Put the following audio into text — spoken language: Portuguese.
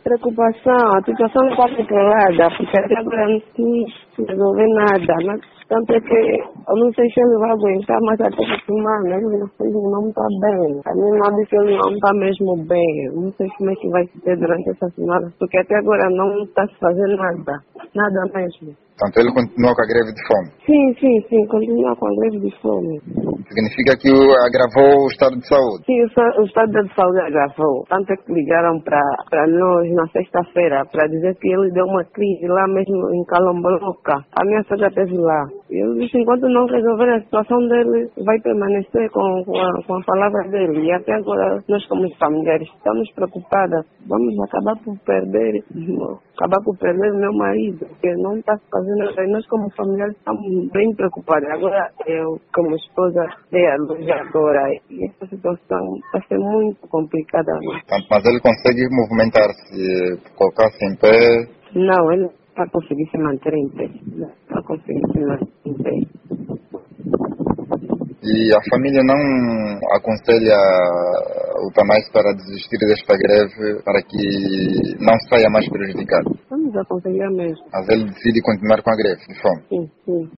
preocupação, a situação não está controlada, porque até agora não se resolve nada. Tanto é que eu não sei se ele vai aguentar, mas até essa semana ele não está bem. A minha irmã disse que ele não está mesmo bem. Eu não sei como é que vai ser durante essa semana, porque até agora não está se fazendo nada. Nada mesmo. Portanto, ele continua com a greve de fome? Sim, continua com a greve de fome. Significa que agravou o estado de saúde? Sim, o estado de saúde agravou. Tanto é que ligaram para nós na sexta-feira para dizer que ele deu uma crise lá mesmo em Calamboloca. A minha sogra esteve lá. Eu disse, enquanto não resolver a situação dele, vai permanecer com a palavra dele. E até agora, nós como familiares estamos preocupadas. Vamos acabar por perder o meu marido, que não está fazendo nada. E nós como familiares estamos bem preocupados. Agora, eu como esposa dei a luz agora. E essa situação vai ser muito complicada. Mas ele consegue movimentar-se, colocar-se em pé? Não, ele não vai conseguir se manter em pé. Não vai conseguir se manter em pé. E a família não aconselha o Tamás para desistir desta greve para que não saia mais prejudicado? Vamos aconselhar mesmo. Mas ele decide continuar com a greve de fome? Sim.